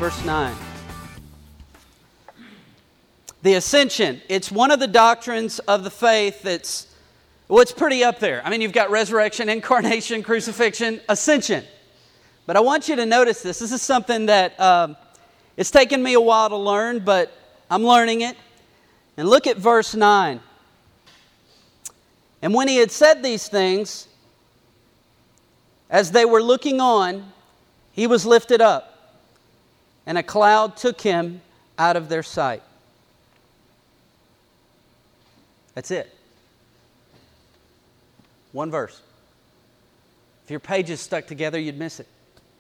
verse 9. The ascension. It's one of the doctrines of the faith that's, well, it's pretty up there. I mean, you've got resurrection, incarnation, crucifixion, ascension. But I want you to notice this. This is something that it's taken me a while to learn, but I'm learning it. And look at verse 9. And when he had said these things, as they were looking on, he was lifted up, and a cloud took him out of their sight. That's it. One verse. If your pages stuck together, you'd miss it.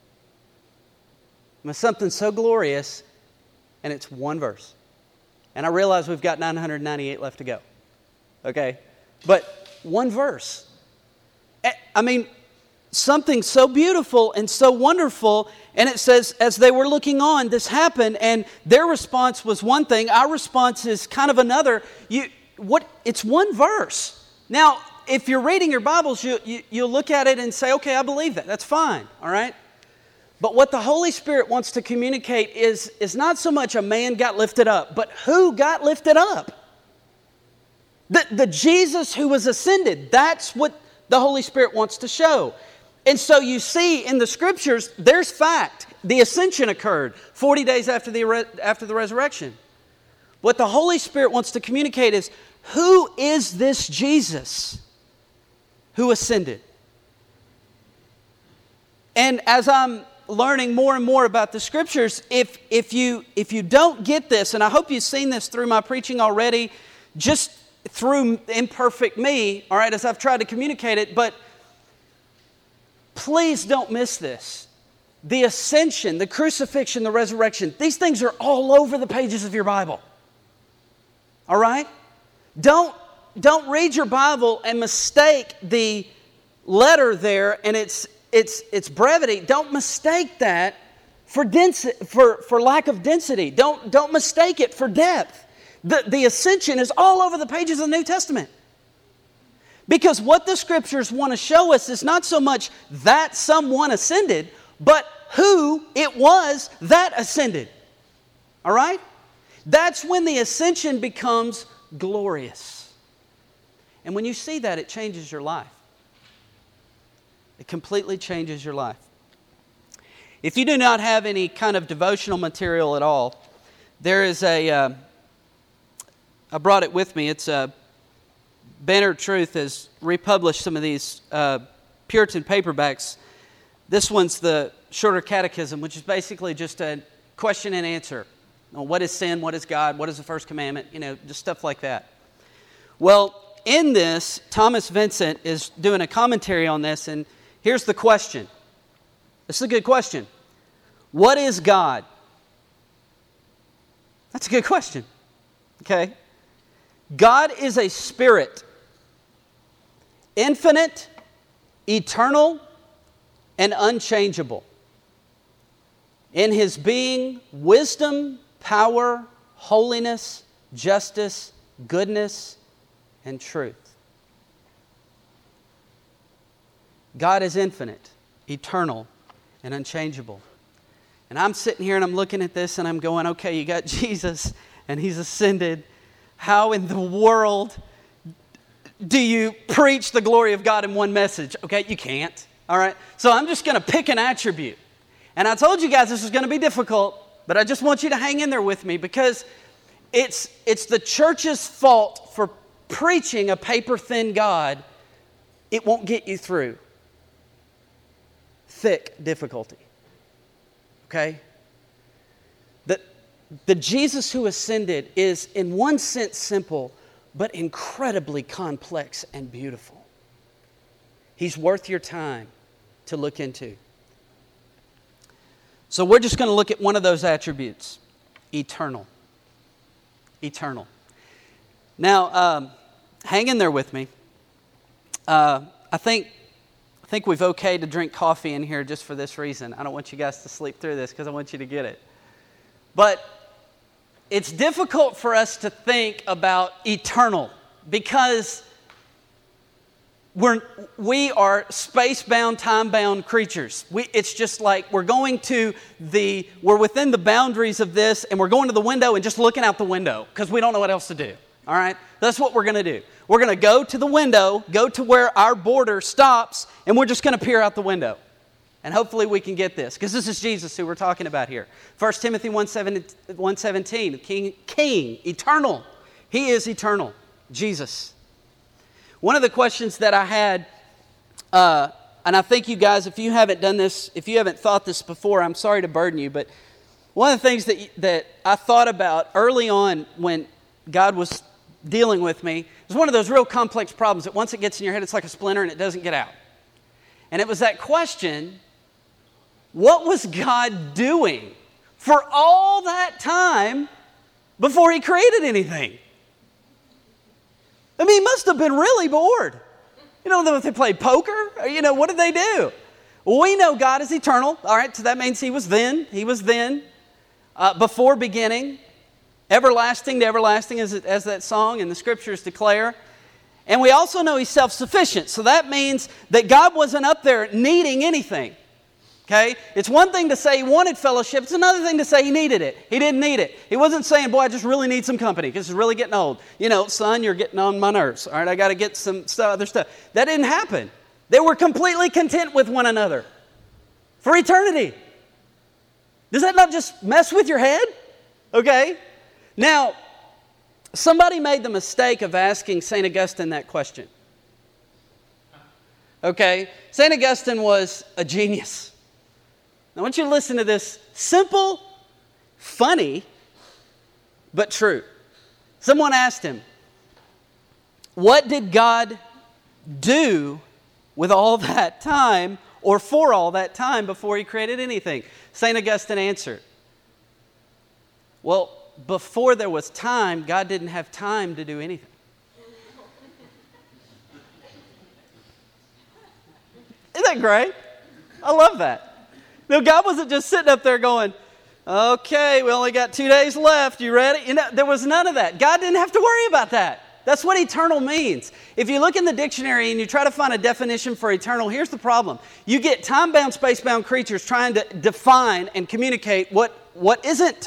It's something so glorious, and it's one verse. And I realize we've got 998 left to go. Okay? But one verse. I mean, something so beautiful and so wonderful, and it says, as they were looking on, this happened, and their response was one thing. Our response is kind of another. It's one verse. Now, if you're reading your Bibles, you'll look at it and say, okay, I believe that. That's fine, all right? But what the Holy Spirit wants to communicate is not so much a man got lifted up, but who got lifted up? The Jesus who was ascended. That's what the Holy Spirit wants to show. And so you see in the Scriptures, there's fact. The ascension occurred 40 days after the resurrection. What the Holy Spirit wants to communicate is, who is this Jesus who ascended? And as I'm learning more and more about the Scriptures, if you don't get this, and I hope you've seen this through my preaching already, just through imperfect me, all right, as I've tried to communicate it, but please don't miss this. The ascension, the crucifixion, the resurrection, these things are all over the pages of your Bible. All right? Don't read your Bible and mistake the letter there and its brevity. Don't mistake that for lack of density. Don't mistake it for depth. The ascension is all over the pages of the New Testament. Because what the Scriptures want to show us is not so much that someone ascended, but who it was that ascended. All right? That's when the ascension becomes glorious. And when you see that, it changes your life. It completely changes your life. If you do not have any kind of devotional material at all, there is I brought it with me. It's Banner Truth has republished some of these Puritan paperbacks. This one's the Shorter Catechism, which is basically just a question and answer. What is sin? What is God? What is the first commandment? Just stuff like that. Well, in this, Thomas Vincent is doing a commentary on this, and here's the question. This is a good question. What is God? That's a good question. Okay? God is a spirit, infinite, eternal, and unchangeable. In His being, wisdom, power, holiness, justice, goodness, and truth. God is infinite, eternal, and unchangeable. And I'm sitting here and I'm looking at this and I'm going, okay, you got Jesus and He's ascended. How in the world do you preach the glory of God in one message? Okay, you can't. All right? So I'm just going to pick an attribute. And I told you guys this was going to be difficult, but I just want you to hang in there with me because it's the church's fault for preaching a paper-thin God. It won't get you through thick difficulty. Okay? The Jesus who ascended is in one sense simple, but incredibly complex and beautiful. He's worth your time to look into. So we're just going to look at one of those attributes, eternal. Eternal. Now, hang in there with me. I think we've okayed to drink coffee in here just for this reason. I don't want you guys to sleep through this because I want you to get it. But it's difficult for us to think about eternal because we are space-bound, time-bound creatures. It's just like we're within the boundaries of this, and we're going to the window and just looking out the window because we don't know what else to do. All right? That's what we're going to do. We're going to go to the window, go to where our border stops, and we're just going to peer out the window. And hopefully we can get this, because this is Jesus who we're talking about here. 1 Timothy 1:17, King, eternal. He is eternal, Jesus. One of the questions that I had, and I think you guys, if you haven't done this, if you haven't thought this before, I'm sorry to burden you, but one of the things that I thought about early on when God was dealing with me is one of those real complex problems that once it gets in your head, it's like a splinter and it doesn't get out. And it was that question, what was God doing for all that time before He created anything? I mean, He must have been really bored. You know, if they played poker, or, what did they do? Well, we know God is eternal. All right, so that means He was then, before beginning, everlasting to everlasting, as that song and the Scriptures declare. And we also know He's self-sufficient. So that means that God wasn't up there needing anything. Okay? It's one thing to say He wanted fellowship. It's another thing to say He needed it. He didn't need it. He wasn't saying, boy, I just really need some company because it's really getting old. Son, you're getting on my nerves. All right, I got to get some other stuff. That didn't happen. They were completely content with one another for eternity. Does that not just mess with your head? Okay? Now, somebody made the mistake of asking St. Augustine that question. Okay? St. Augustine was a genius. Now, I want you to listen to this simple, funny, but true. Someone asked him, what did God do with all that time or for all that time before He created anything? St. Augustine answered, well, before there was time, God didn't have time to do anything. Isn't that great? I love that. No, God wasn't just sitting up there going, okay, we only got 2 days left. You ready? There was none of that. God didn't have to worry about that. That's what eternal means. If you look in the dictionary and you try to find a definition for eternal, here's the problem. You get time-bound, space-bound creatures trying to define and communicate what isn't.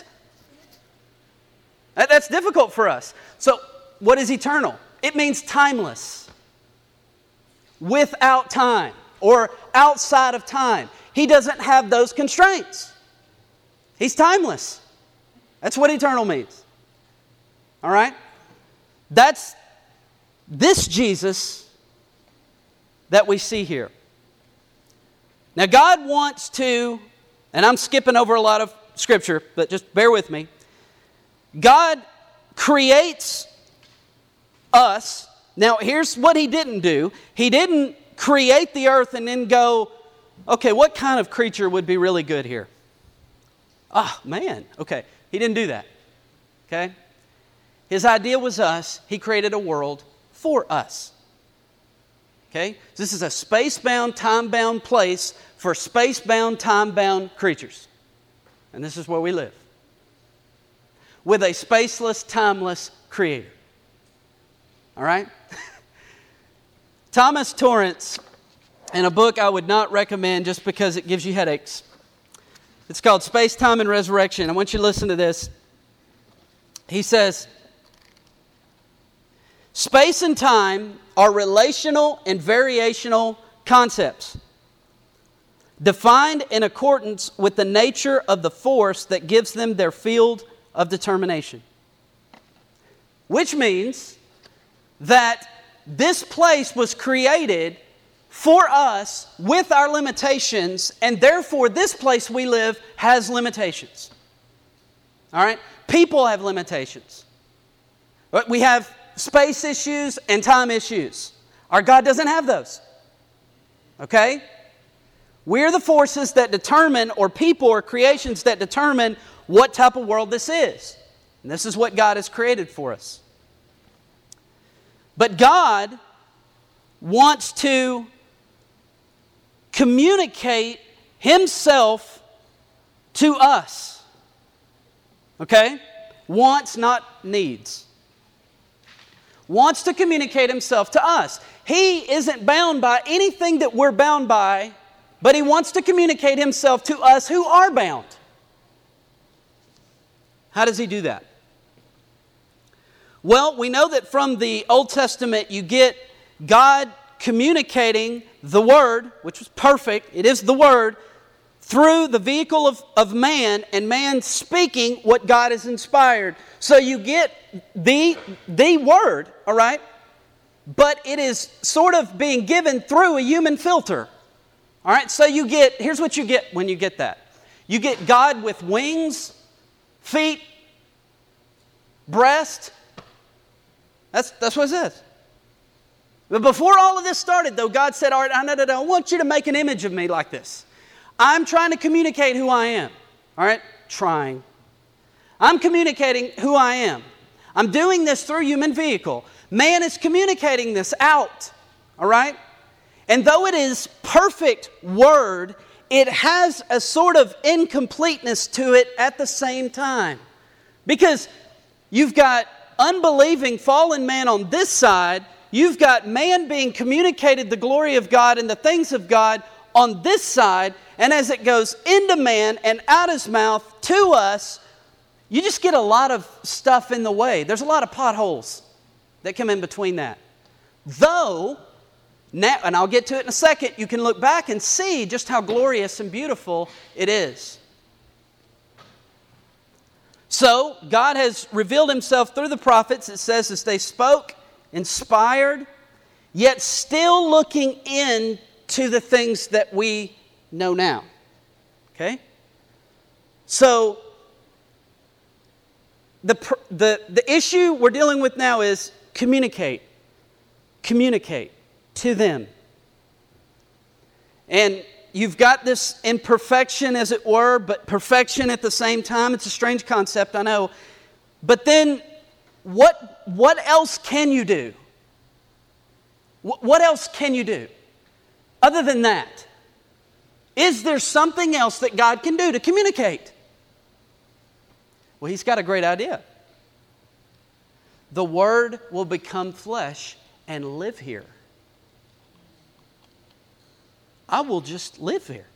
That's difficult for us. So, what is eternal? It means timeless, without time, or outside of time. He doesn't have those constraints. He's timeless. That's what eternal means. All right? That's this Jesus that we see here. Now, God wants to, and I'm skipping over a lot of Scripture, but just bear with me. God creates us. Now, here's what He didn't do. He didn't create the earth and then go, okay, what kind of creature would be really good here? Oh, man. Okay. He didn't do that. Okay? His idea was us. He created a world for us. Okay? This is a space-bound, time-bound place for space-bound, time-bound creatures. And this is where we live. With a spaceless, timeless Creator. All right? Thomas Torrance, in a book I would not recommend just because it gives you headaches. It's called Space, Time, and Resurrection. I want you to listen to this. He says, space and time are relational and variational concepts, defined in accordance with the nature of the force that gives them their field of determination. Which means that this place was created for us with our limitations, and therefore this place we live has limitations. All right? People have limitations. We have space issues and time issues. Our God doesn't have those. Okay? We're the forces that determine, or people or creations that determine what type of world this is. And this is what God has created for us. But God wants to communicate Himself to us. Okay? Wants, not needs. wants to communicate himself to us. He isn't bound by anything that we're bound by, but he wants to communicate himself to us who are bound. How does he do that? Well, we know that from the Old Testament you get God communicating the Word, which was perfect, it is the Word, through the vehicle of man, and man speaking what God has inspired. So you get the Word, all right? But it is sort of being given through a human filter. All right, so here's what you get when you get that. You get God with wings, feet, breast. That's what it says. But before all of this started, though, God said, all right, I want you to make an image of me like this. I'm trying to communicate who I am. All right, trying. I'm communicating who I am. I'm doing this through human vehicle. Man is communicating this out. All right? And though it is perfect word, it has a sort of incompleteness to it at the same time. Because you've got unbelieving fallen man on this side, you've got man being communicated the glory of God and the things of God on this side, and as it goes into man and out his mouth to us, you just get a lot of stuff in the way. There's a lot of potholes that come in between that. Though, now, and I'll get to it in a second, you can look back and see just how glorious and beautiful it is. So, God has revealed himself through the prophets, it says, as they spoke, inspired, yet still looking into the things that we know now. Okay? So, the issue we're dealing with now is communicate. Communicate to them. And you've got this imperfection, as it were, but perfection at the same time. It's a strange concept, I know. But then, what else can you do? What else can you do other than that? Is there something else that God can do to communicate? Well, he's got a great idea. The Word will become flesh and live here. I will just live here.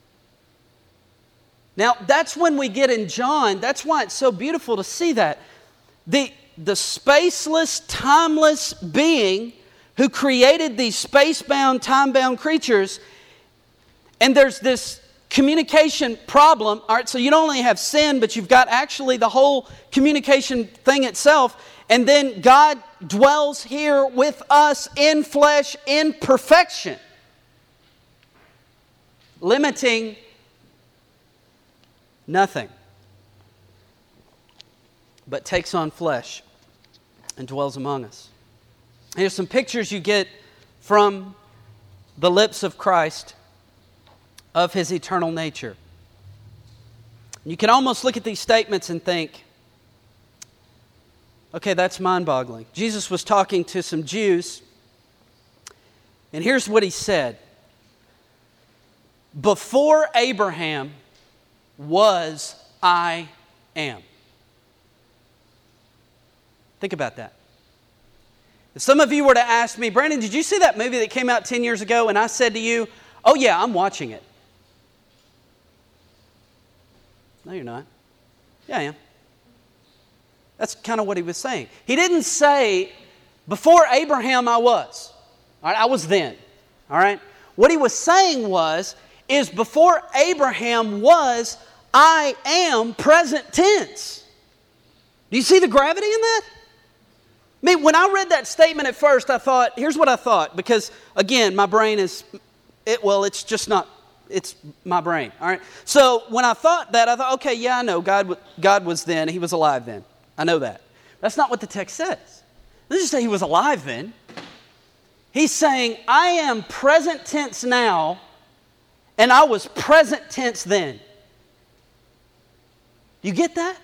Now, that's when we get in John. That's why it's so beautiful to see that. The spaceless, timeless being who created these space-bound, time-bound creatures, and there's this communication problem. All right, so you don't only have sin, but you've got actually the whole communication thing itself. And then God dwells here with us in flesh, in perfection, limiting nothing, but takes on flesh and dwells among us. Here's some pictures you get from the lips of Christ of his eternal nature. You can almost look at these statements and think, okay, that's mind-boggling. Jesus was talking to some Jews, and here's what he said. Before Abraham was, I am. Think about that. If some of you were to ask me, Brandon, did you see that movie that came out 10 years ago? And I said to you, oh yeah, I'm watching it. No, you're not. Yeah, I am. That's kind of what he was saying. He didn't say, before Abraham I was. All right, I was then. All right. What he was saying is before Abraham was, I am, present tense. Do you see the gravity in that? I mean, when I read that statement at first, I thought, here's what I thought, because again, my brain it's my brain, all right? So when I thought that, I thought, okay, yeah, I know, God was then, he was alive then. I know that. That's not what the text says. It doesn't say he was alive then. He's saying, I am present tense now, and I was present tense then. You get that?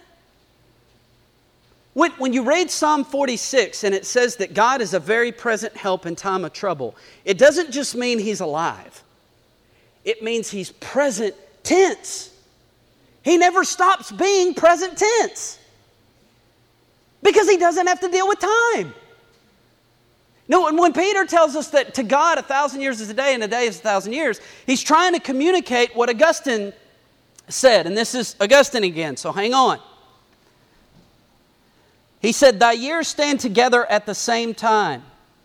When you read Psalm 46 and it says that God is a very present help in time of trouble, it doesn't just mean he's alive. It means he's present tense. He never stops being present tense because he doesn't have to deal with time. No, and when Peter tells us that to God 1,000 years is a day and a day is 1,000 years, he's trying to communicate what Augustine said. And this is Augustine again, so hang on. He said, thy years stand together at the same time.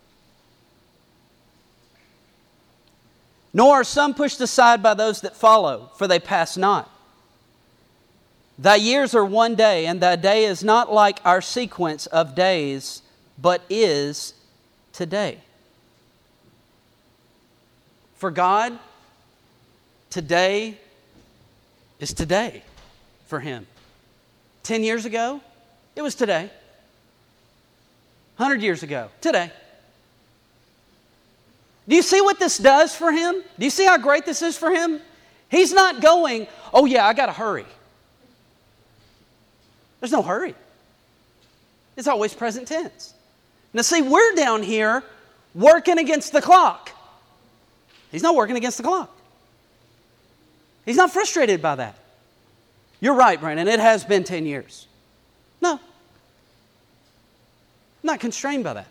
Nor are some pushed aside by those that follow, for they pass not. Thy years are one day, and thy day is not like our sequence of days, but is today. For God, today is today for Him. 10 years ago, it was today. 100 years ago, today. Do you see what this does for Him? Do you see how great this is for Him? He's not going, oh yeah, I got to hurry. There's no hurry. It's always present tense. Now see, we're down here working against the clock. He's not working against the clock. He's not frustrated by that. You're right, Brandon, it has been 10 years. No. I'm not constrained by that.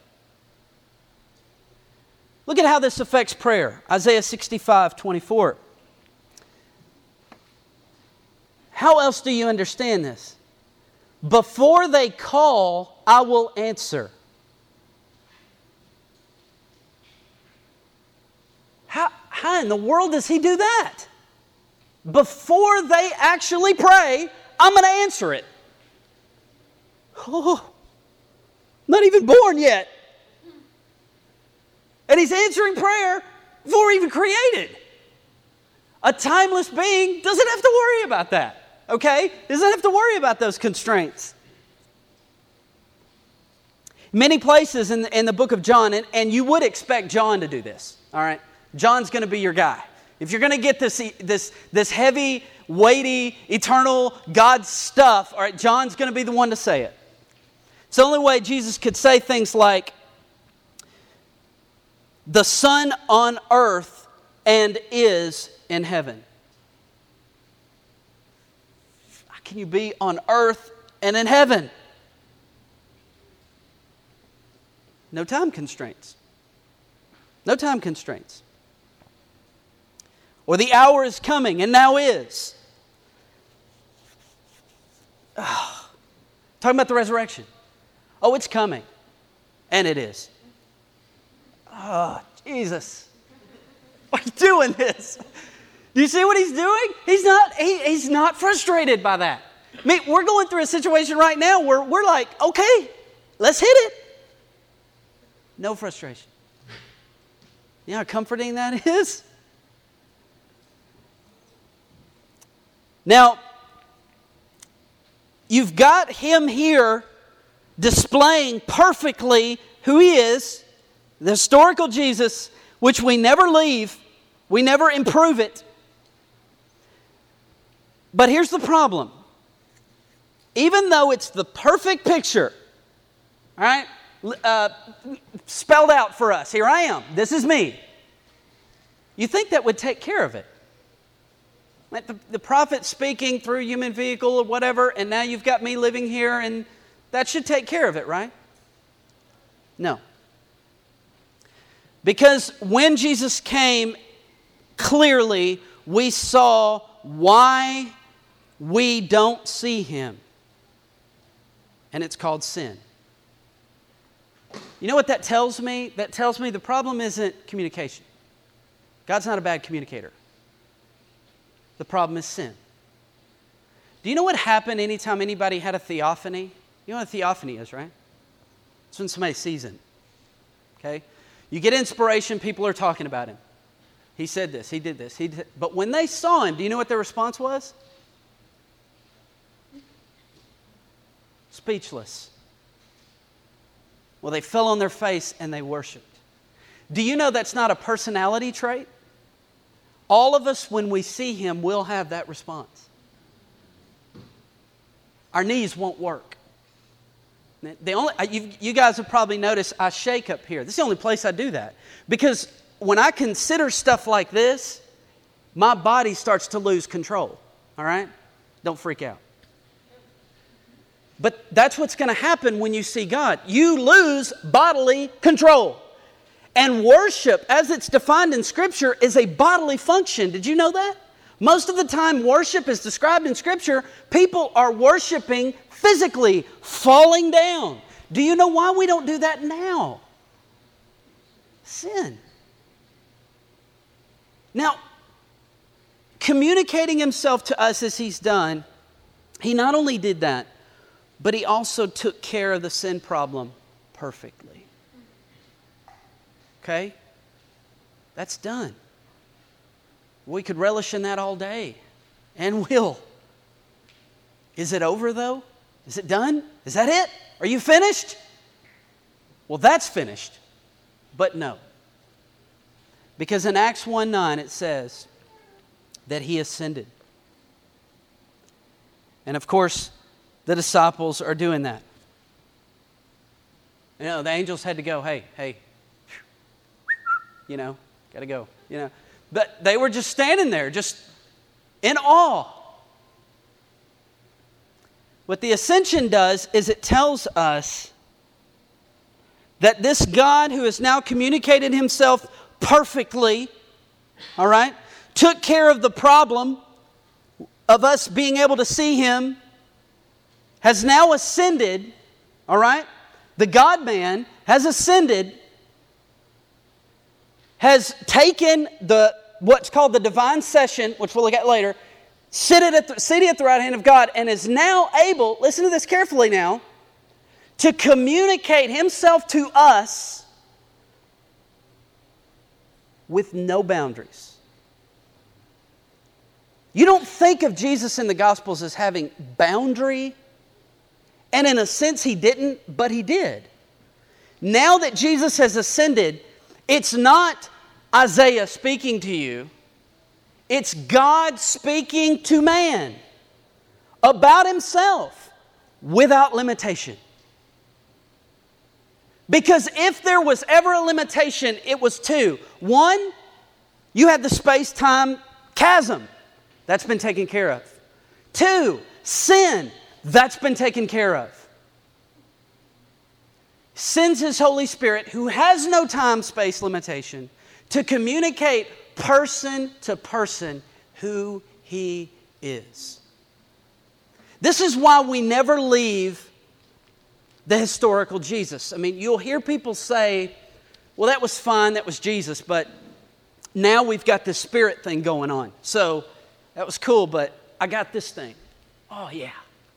Look at how this affects prayer. Isaiah 65:24. How else do you understand this? Before they call, I will answer. How in the world does He do that? Before they actually pray, I'm going to answer it. Oh, not even born yet. And He's answering prayer before even created. A timeless being doesn't have to worry about that. Okay? Doesn't have to worry about those constraints. Many places in the book of John, and you would expect John to do this. All right? John's going to be your guy. If you're going to get this heavy, weighty, eternal God stuff, all right, John's going to be the one to say it. It's the only way Jesus could say things like, the Son on earth and is in heaven. How can you be on earth and in heaven? No time constraints. No time constraints. Or the hour is coming and now is. Oh, talking about the resurrection. Oh, it's coming. And it is. Oh, Jesus. Why are you doing this? Do you see what He's doing? He's not frustrated by that. I mean, we're going through a situation right now where we're like, okay, let's hit it. No frustration. You know how comforting that is? Now, you've got Him here displaying perfectly who He is, the historical Jesus, which we never leave, we never improve it. But here's the problem. Even though it's the perfect picture, all right, spelled out for us, here I am, this is me. You think that would take care of it? Like the prophet speaking through a human vehicle or whatever, and now you've got me living here, and that should take care of it, right? No. Because when Jesus came, clearly we saw why we don't see Him. And it's called sin. You know what that tells me? That tells me the problem isn't communication. God's not a bad communicator. The problem is sin. Do you know what happened anytime anybody had a theophany? You know what a theophany is, right? It's when somebody sees Him. Okay? You get inspiration, people are talking about Him. He said this, He did this, but when they saw Him, do you know what their response was? Speechless. Well, they fell on their face and they worshiped. Do you know that's not a personality trait? All of us, when we see Him, will have that response. Our knees won't work. You guys have probably noticed I shake up here. This is the only place I do that. Because when I consider stuff like this, my body starts to lose control. All right? Don't freak out. But that's what's going to happen when you see God. You lose bodily control. And worship, as it's defined in Scripture, is a bodily function. Did you know that? Most of the time worship is described in Scripture, people are worshiping physically, falling down. Do you know why we don't do that now? Sin. Now, communicating himself to us as he's done, he not only did that, but he also took care of the sin problem perfectly. Okay? That's done. We could relish in that all day, and will. Is it over though? Is it done? Is that it? Are you finished? Well, that's finished. But no. Because in Acts 1:9 it says that he ascended. And of course, the disciples are doing that. You know, the angels had to go, hey, got to go, But they were just standing there, just in awe. What the ascension does is it tells us that this God who has now communicated himself perfectly, all right, took care of the problem of us being able to see him, has now ascended, all right? The God-man has ascended, has taken what's called the divine session, which we'll look at later, seated at the right hand of God, and is now able, listen to this carefully now, to communicate himself to us with no boundaries. You don't think of Jesus in the Gospels as having boundary, and in a sense he didn't, but he did. Now that Jesus has ascended, it's not Isaiah speaking to you. It's God speaking to man about himself without limitation. Because if there was ever a limitation, it was two. One, you had the space-time chasm. That's been taken care of. Two, sin. That's been taken care of. Sends His Holy Spirit, who has no time-space limitation, to communicate person to person who He is. This is why we never leave the historical Jesus. I mean, you'll hear people say, well, that was fine, that was Jesus, but now we've got this spirit thing going on. So that was cool, but I got this thing. Oh, yeah.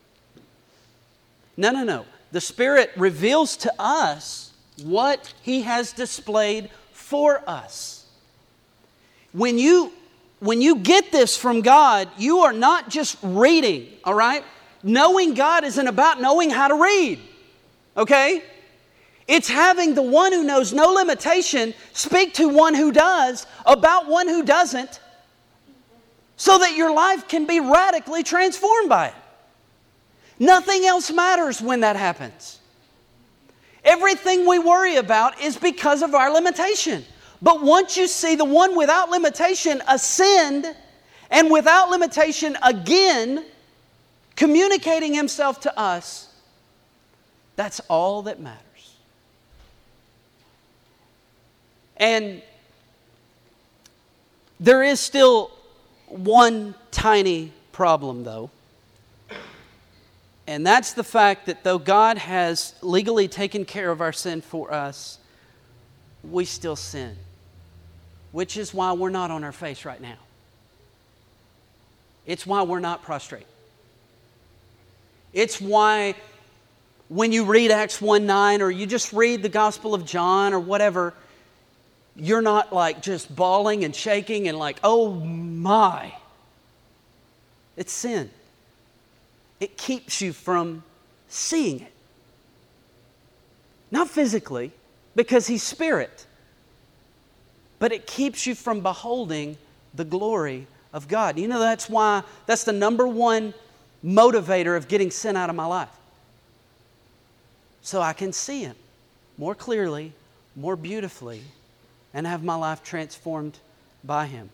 No. The Spirit reveals to us what He has displayed for us. When you get this from God, you are not just reading, all right? Knowing God isn't about knowing how to read, okay? It's having the one who knows no limitation speak to one who does about one who doesn't, so that your life can be radically transformed by it. Nothing else matters when that happens. Everything we worry about is because of our limitation. But once you see the one without limitation ascend, and without limitation again, communicating Himself to us, that's all that matters. And there is still one tiny problem, though. And that's the fact that though God has legally taken care of our sin for us, we still sin. Which is why we're not on our face right now. It's why we're not prostrate. It's why when you read Acts 1:9 or you just read the Gospel of John or whatever, you're not like just bawling and shaking and like, oh my. It's sin. It keeps you from seeing it. Not physically, because He's Spirit. But it keeps you from beholding the glory of God. You know, that's the number one motivator of getting sin out of my life. So I can see Him more clearly, more beautifully, and have my life transformed by Him.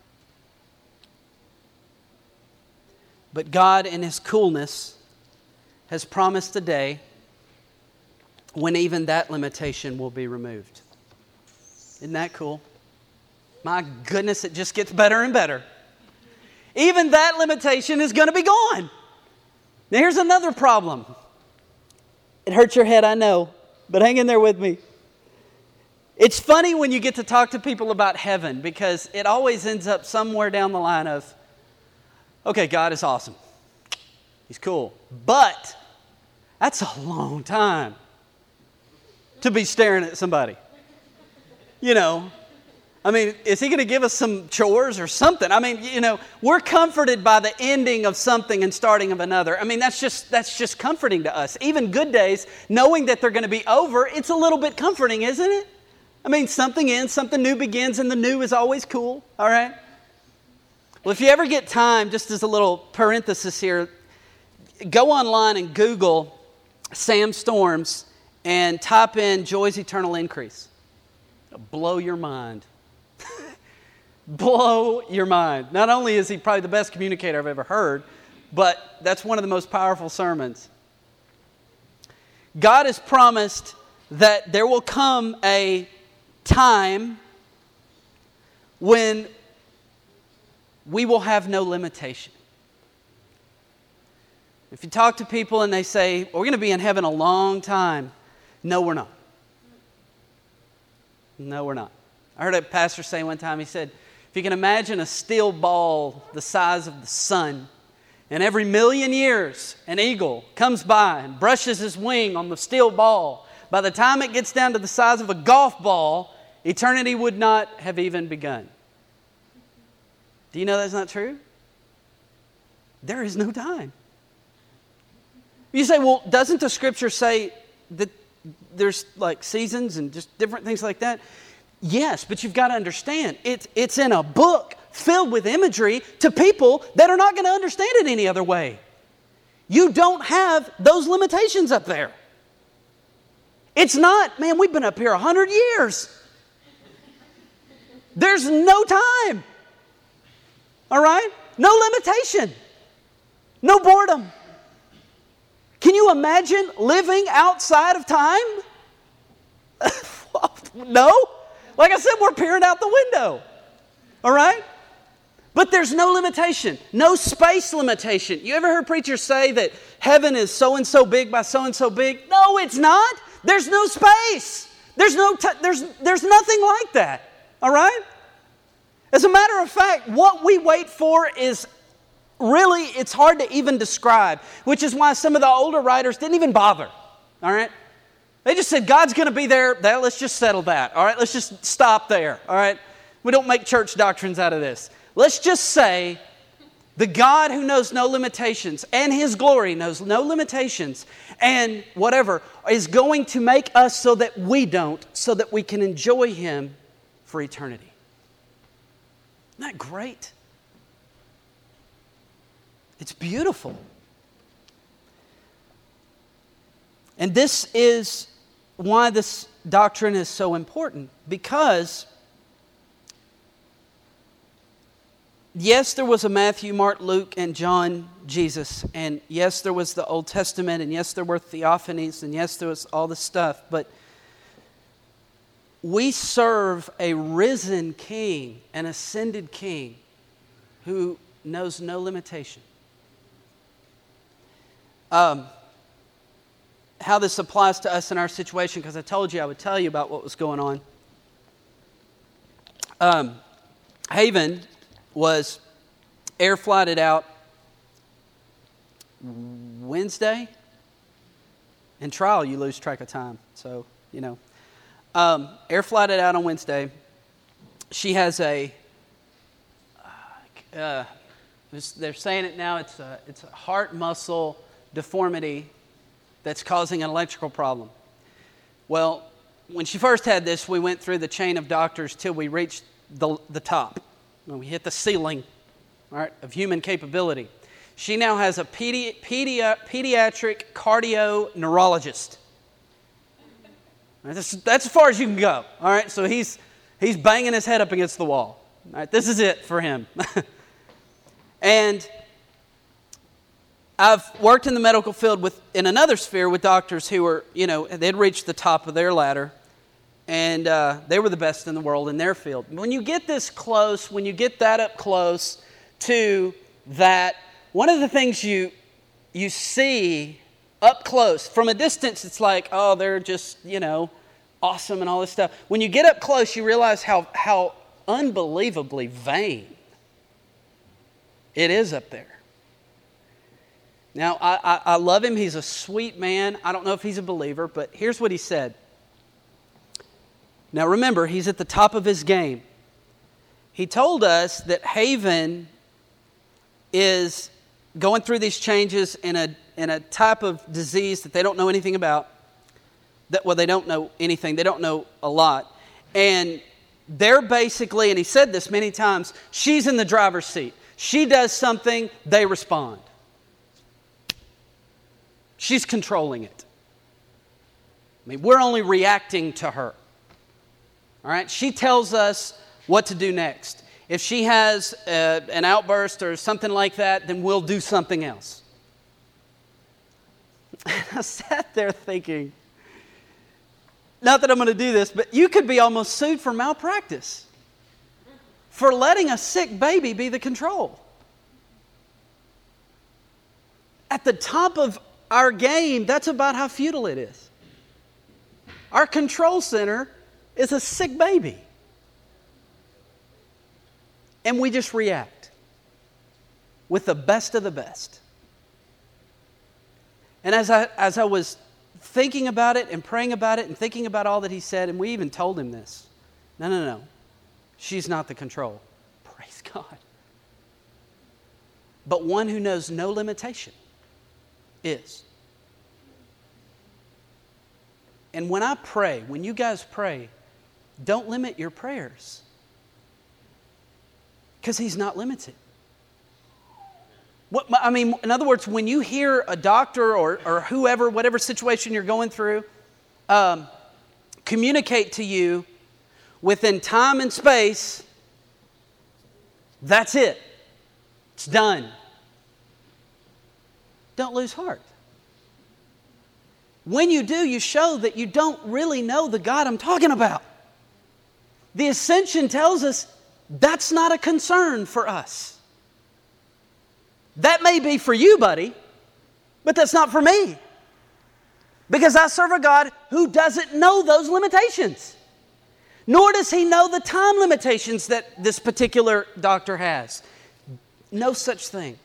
But God, in His coolness, has promised a day when even that limitation will be removed. Isn't that cool? My goodness, it just gets better and better. Even that limitation is going to be gone. Now here's another problem. It hurts your head, I know, but hang in there with me. It's funny when you get to talk to people about heaven because it always ends up somewhere down the line of, okay, God is awesome. He's cool. But that's a long time to be staring at somebody. You know, I mean, is he going to give us some chores or something? I mean, you know, we're comforted by the ending of something and starting of another. I mean, that's just comforting to us. Even good days, knowing that they're going to be over, it's a little bit comforting, isn't it? I mean, something ends, something new begins, and the new is always cool, all right? Well, if you ever get time, just as a little parenthesis here, go online and Google Sam Storms and type in Joy's Eternal Increase. It'll blow your mind. Blow your mind. Not only is he probably the best communicator I've ever heard, but that's one of the most powerful sermons. God has promised that there will come a time when we will have no limitation. If you talk to people and they say, well, we're going to be in heaven a long time. No, we're not. No, we're not. I heard a pastor say one time, he said, if you can imagine a steel ball the size of the sun, and every 1,000,000 years an eagle comes by and brushes his wing on the steel ball, by the time it gets down to the size of a golf ball, eternity would not have even begun. Do you know that's not true? There is no time. You say, well, doesn't the Scripture say that there's like seasons and just different things like that? Yes, but you've got to understand, it's in a book filled with imagery to people that are not going to understand it any other way. You don't have those limitations up there. It's not, man, we've been up here 100 years. There's no time. All right? No limitation. No boredom. Can you imagine living outside of time? No. Like I said, we're peering out the window. All right? But there's no limitation. No space limitation. You ever heard preachers say that heaven is so-and-so big by so-and-so big? No, it's not. There's no space. There's nothing like that. All right? As a matter of fact, what we wait for is really, it's hard to even describe, which is why some of the older writers didn't even bother. All right? They just said, God's going to be there. Let's just settle that. All right? Let's just stop there. All right? We don't make church doctrines out of this. Let's just say the God who knows no limitations and His glory knows no limitations and whatever is going to make us so that we don't, so that we can enjoy Him for eternity. Isn't that great? It's beautiful. And this is why this doctrine is so important, because yes, there was a Matthew, Mark, Luke, and John, Jesus, and yes, there was the Old Testament, and yes, there were theophanies, and yes, there was all this stuff, but we serve a risen King, an ascended King, who knows no limitation. How this applies to us in our situation, because I told you I would tell you about what was going on. Haven was air flighted out Wednesday. In trial, you lose track of time. So, you know. Air flighted out on Wednesday. She has they're saying it now, it's a heart muscle deformity that's causing an electrical problem. Well, when she first had this, we went through the chain of doctors till we reached the top. When we hit the ceiling, all right, of human capability. She now has a pediatric cardio neurologist. Right, that's as far as you can go. All right, so he's banging his head up against the wall. All right, this is it for him. And I've worked in the medical field in another sphere with doctors who were, they'd reached the top of their ladder. and they were the best in the world in their field. When you get this close, when you get that up close to that, one of the things you see up close, from a distance, it's like, oh, they're just, awesome and all this stuff. When you get up close, you realize how unbelievably vain it is up there. Now, I love him. He's a sweet man. I don't know if he's a believer, but here's what he said. Now, remember, he's at the top of his game. He told us that Haven is going through these changes in a type of disease that they don't know anything about. They don't know anything. They don't know a lot. And they're basically, and he said this many times, she's in the driver's seat. She does something, they respond. She's controlling it. I mean, we're only reacting to her. All right? She tells us what to do next. If she has an outburst or something like that, then we'll do something else. I sat there thinking, not that I'm going to do this, but you could be almost sued for malpractice for letting a sick baby be the control. At the top of our game, that's about how futile it is. Our control center is a sick baby. And we just react with the best of the best. And as I was thinking about it and praying about it and thinking about all that he said, and we even told him this. No. She's not the control. Praise God. But one who knows no limitation is. And when I pray, when you guys pray, don't limit your prayers. Because he's not limited. In other words, when you hear a doctor or whoever, whatever situation you're going through, communicate to you within time and space, that's it. It's done. Don't lose heart. When you do, you show that you don't really know the God I'm talking about. The Ascension tells us that's not a concern for us. That may be for you, buddy, but that's not for me. Because I serve a God who doesn't know those limitations. Nor does he know the time limitations that this particular doctor has. No such thing.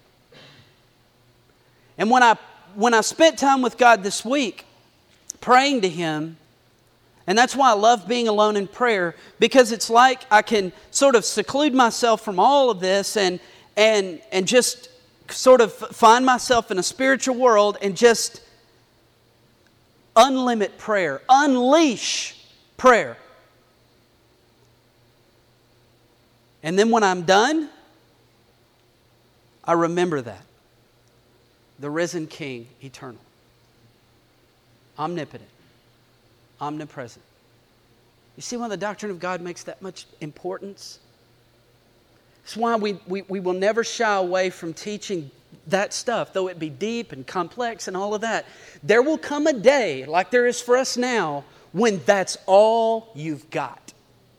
And when I spent time with God this week, praying to him, and that's why I love being alone in prayer, because it's like I can sort of seclude myself from all of this and just sort of find myself in a spiritual world and just unlimit prayer, unleash prayer. And then when I'm done, I remember that. The risen King, eternal, omnipotent, omnipresent. You see why the doctrine of God makes that much importance? It's why we will never shy away from teaching that stuff, though it be deep and complex and all of that. There will come a day, like there is for us now, when that's all you've got.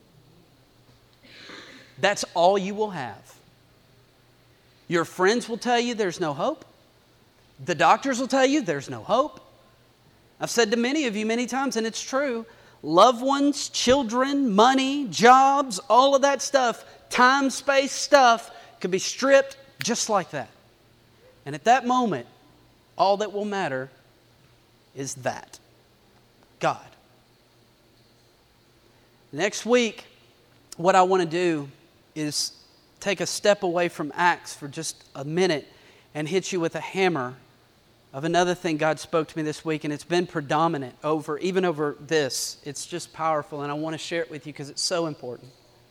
That's all you will have. Your friends will tell you there's no hope. The doctors will tell you there's no hope. I've said to many of you many times, and it's true, loved ones, children, money, jobs, all of that stuff, time, space stuff could be stripped just like that. And at that moment, all that will matter is that. God. Next week, what I want to do is take a step away from Acts for just a minute and hit you with a hammer of another thing God spoke to me this week, and it's been predominant even over this. It's just powerful, and I want to share it with you because it's so important.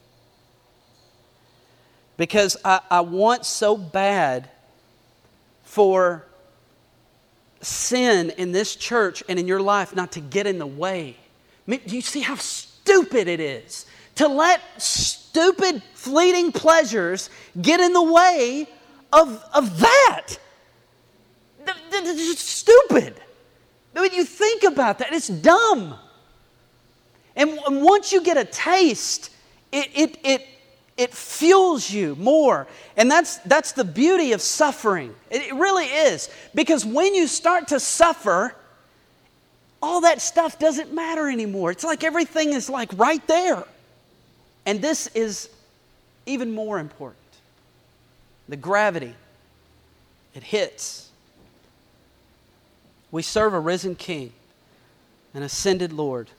Because I want so bad for sin in this church and in your life not to get in the way. I mean, do you see how stupid it is to let stupid, fleeting pleasures get in the way of that? It's stupid. When you think about that, it's dumb. And once you get a taste, it fuels you more. And that's the beauty of suffering. It really is. Because when you start to suffer, all that stuff doesn't matter anymore. It's like everything is like right there. And this is even more important. The gravity, it hits. We serve a risen King, an ascended Lord.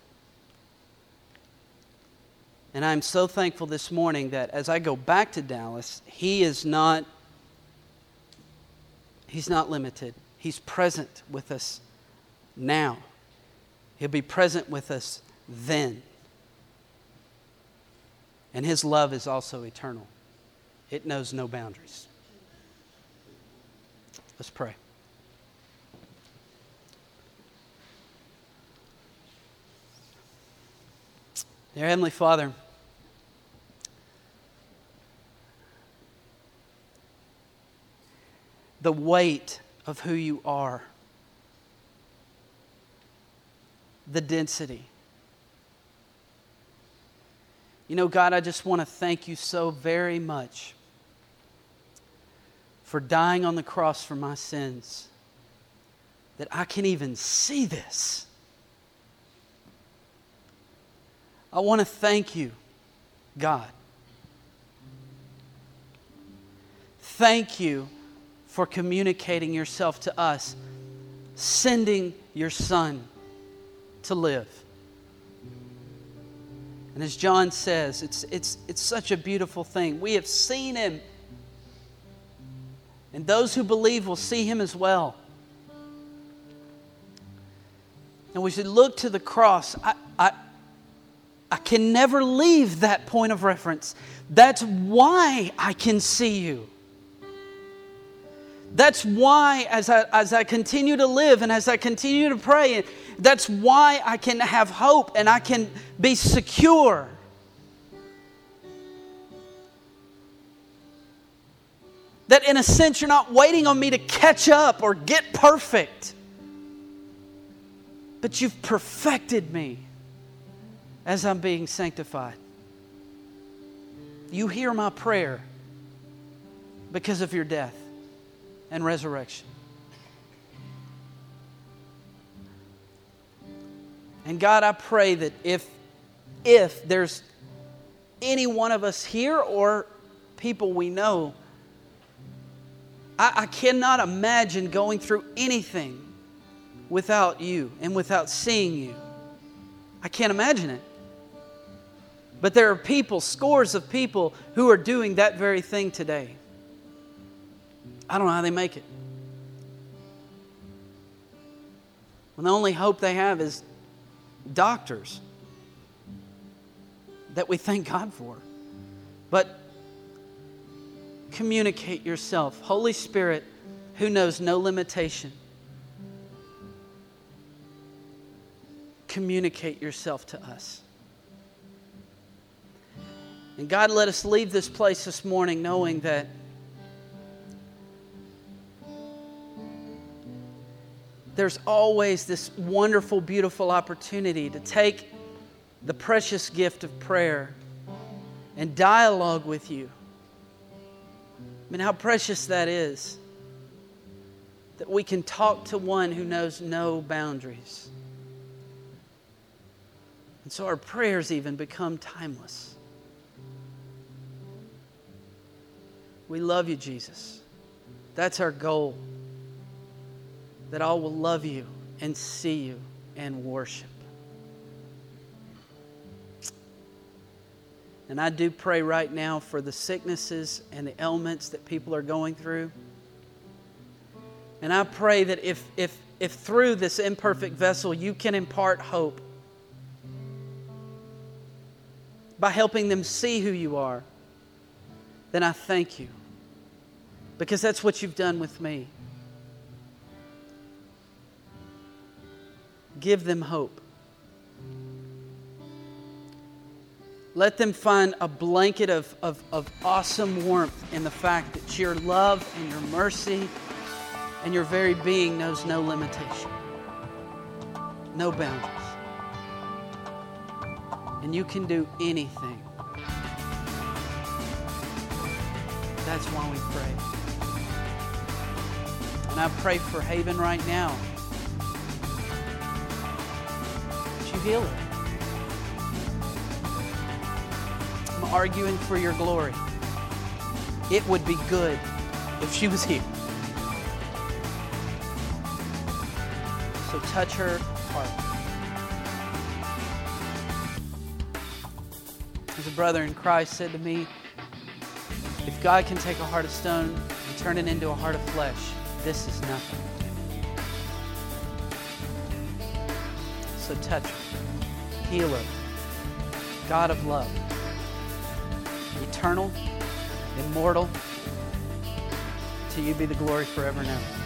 And I'm so thankful this morning that as I go back to Dallas, He's not limited. He's present with us now. He'll be present with us then. And His love is also eternal. It knows no boundaries. Let's pray. Dear Heavenly Father, the weight of who You are, the density. You know, God, I just want to thank You so very much for dying on the cross for my sins, that I can even see this. I want to thank You, God. Thank You for communicating Yourself to us, sending Your Son to live. And as John says, it's such a beautiful thing. We have seen Him, and those who believe will see Him as well. And we should look to the cross. I can never leave that point of reference. That's why I can see You. That's why as I continue to live and as I continue to pray, that's why I can have hope and I can be secure. That in a sense you're not waiting on me to catch up or get perfect, but You've perfected me as I'm being sanctified. You hear my prayer because of Your death and resurrection. And God, I pray that if there's any one of us here or people we know, I cannot imagine going through anything without You and without seeing You. I can't imagine it. But there are people, scores of people, who are doing that very thing today. I don't know how they make it. When the only hope they have is doctors that we thank God for. But communicate Yourself. Holy Spirit, who knows no limitation, communicate Yourself to us. And God, let us leave this place this morning knowing that there's always this wonderful, beautiful opportunity to take the precious gift of prayer and dialogue with You. I mean, how precious that is, that we can talk to one who knows no boundaries. And so our prayers even become timeless. We love You, Jesus. That's our goal. That all will love You and see You and worship. And I do pray right now for the sicknesses and the ailments that people are going through. And I pray that if through this imperfect vessel You can impart hope by helping them see who You are, then I thank You. Because that's what You've done with me. Give them hope. Let them find a blanket of awesome warmth in the fact that Your love and Your mercy and Your very being knows no limitation, no boundaries. And you can do anything. That's why we pray. And I pray for Haven right now. Would you heal her? I'm arguing for your glory. It would be good if she was here. So touch her heart. As a brother in Christ said to me, if God can take a heart of stone and turn it into a heart of flesh, this is nothing. So touch her, heal her. God of love, eternal, immortal, to you be the glory forever and ever.